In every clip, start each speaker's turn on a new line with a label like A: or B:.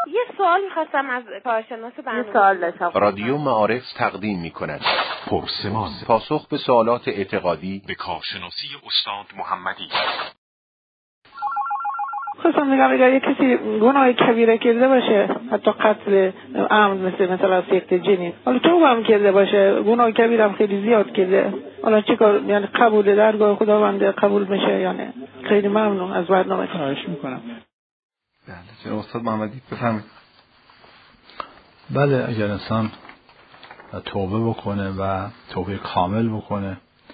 A: یه سوال می‌خواستم از کارشناس برنامه.
B: یه سوال داشتم.
C: رادیو معارف تقدیم می‌کند پرسمان، پاسخ به سوالات اعتقادی به کارشناسی استاد محمدی.
D: خواستم بگم اگر یک کسی گناه کبیره کرده باشه، حتی قتل عمد مثلا سیقط جنین، حالا توبه هم کرده باشه، گناه کبیره هم خیلی زیاد کرده، حالا چه کار، یعنی قبول درگاه خداوند قبول میشه؟ یعنی خیلی ممنون از برنامه.
E: خواهش میکنم.
F: بله جناب استاد محمدی بفرمایید.
E: بله اگر انسان توبه بکنه و توبه کامل بکنه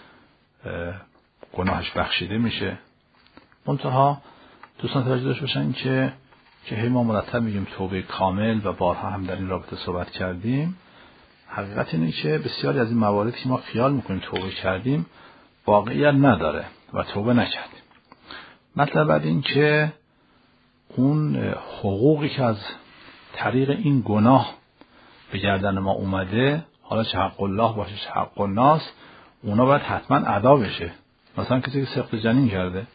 E: گناهش بخشیده میشه. منتها دوستان توجه داشته باشن که هی ما مرتب میگیم توبه کامل و بارها هم در این رابطه صحبت کردیم. حقیقت اینه که بسیاری از این مواردی که ما خیال میکنیم توبه کردیم واقعیت نداره و توبه نکردیم. مطلب بعد این که اون حقوقی که از طریق این گناه به گردن ما اومده، حالا چه حق الله باشه چه حق الناس، اونا باید حتما ادا بشه. مثلا کسی که سقط جنین کرده،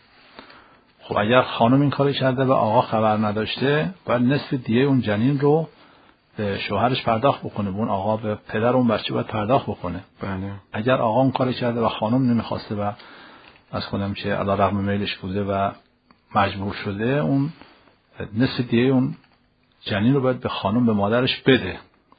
E: خب اگر خانم این کاری کرده و آقا خبر نداشته، باید نصف دیه اون جنین رو به شوهرش پرداخت بکنه، اون آقا به پدر اون بچه باید پرداخت بکنه.
F: بله.
E: اگر آقا اون کاری کرده و خانم نمیخواسته و از خودم چه علی رغم میلش بوده و مجبور شده، اون نصف دیه اون جنین رو باید به خانم، به مادرش بده.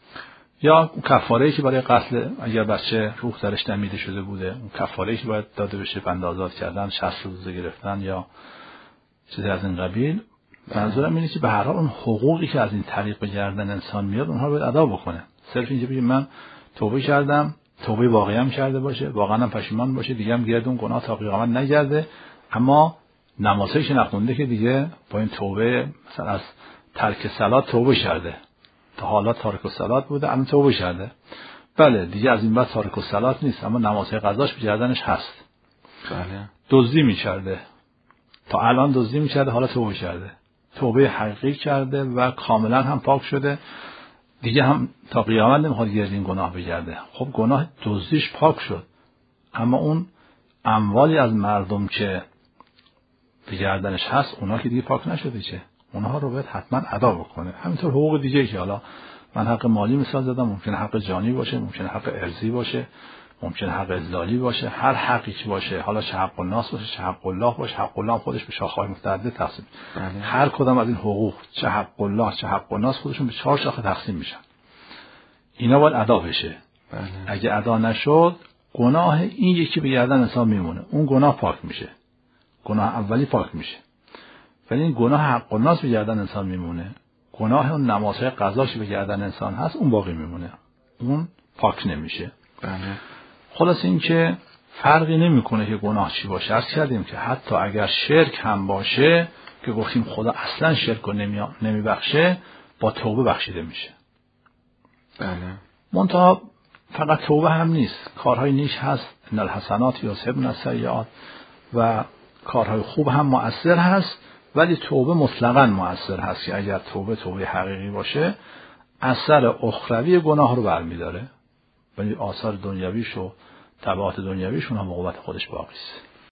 E: یا کفاره‌ای که برای قتل اگر بچه روح درش دمیده شده بوده، اون کفاره‌ای که باید داده بشه، بند آزاد کردن، 60 روزه گرفتن یا چیزی از این قبیل. منظورم اینه که به هر حال اون حقوقی که از این طریق به گردن انسان میاد اونها رو باید ادا بکنه. صرف اینکه بگه من توبه کردم، توبه واقعی هم کرده باشه، واقعا هم پشیمان باشه، دیگه هم گرد اون گناه تا قیامت نگرده، اما نمازایی که نخونده که دیگه با این توبه، مثلا از ترک صلات توبه کرده، تا حالا تارک الصلات بوده الان توبه کرده، بله دیگه از این بعد تارک الصلات نیست، اما نمازهای قضاش به گردنش هست.
F: بله.
E: دزدی می‌کرده، تا الان دزدی می‌کرده، حالا توبه کرده، توبه حقیقی کرده و کاملا هم پاک شده، دیگه هم تا قیامت نمیخواد گرد این گناه بگرده. خب گناه دزدیش پاک شد، اما اون اموالی از مردم که به گردنش هست، اونا که دیگه پاک نشده، چه اونها رو باید حتما ادا بکنه. همینطور حقوق دیگه که حالا من حق مالی مثال زدم، ممکنه حق جانی باشه، ممکنه حق ارضی باشه، ممکنه حق ازلالی باشه، هر حقی که باشه، حالا چه حق الناس باشه چه حق الله باشه، حق الله خودش به شاخه‌های متعدد تقسیم. هر کدام از این حقوق، چه حق الله چه حق الناس، خودشون به 4 شاخه تقسیم میشن. اینا باید ادا بشه. اگه ادا نشد، گناه این یکی به گردن انسان میمونه، اون گناه پاک میشه، گناه اولی پاک میشه، ولی این گناه حق الناس به گردن انسان میمونه، گناه اون نمازهای قضاش به گردن انسان هست، اون باقی میمونه، اون پاک نمیشه. خلاص این که فرقی نمیکنه که گناه چی باشه. عرض کردیم که حتی اگر شرک هم باشه که گفتیم خدا اصلا شرک رو نمیبخشه، با توبه بخشیده میشه.
F: بله.
E: منتها فقط توبه هم نیست، کارهای نیک هست، ان الحسنات یذهبن السیئات، و کارهای خوب هم مؤثر هست، ولی توبه مطلقاً مؤثر هست که اگر توبه حقیقی باشه، اثر اخروی گناه رو برمیداره، ولی آثار دنیویش و تبعات دنیویشون هم عقوبت خودش باقی است.